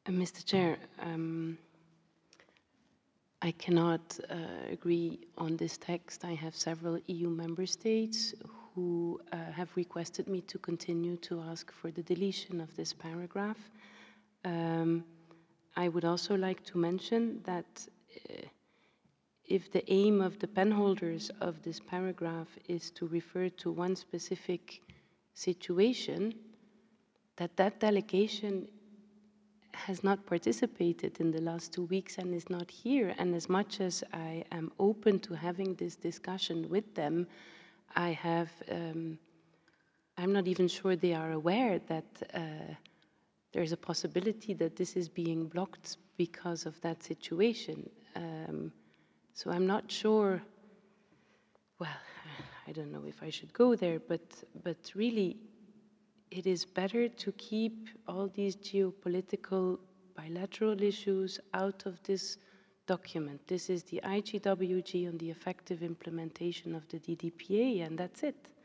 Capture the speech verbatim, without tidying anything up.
Uh, Mister Chair, um, I cannot uh, agree on this text. I have several E U member states who uh, have requested me to continue to ask for the deletion of this paragraph. Um, I would also like to mention that uh, if the aim of the penholders of this paragraph is to refer to one specific situation, that that delegation has not participated in the last two weeks and is not here. And as much as I am open to having this discussion with them, I have, um, I'm not even sure they are aware that uh, there's a possibility that this is being blocked because of that situation. Um, so I'm not sure, well, I don't know if I should go there, but, but really, it is better to keep all these geopolitical bilateral issues out of this document. This is the I G W G on the effective implementation of the D D P A, and that's it.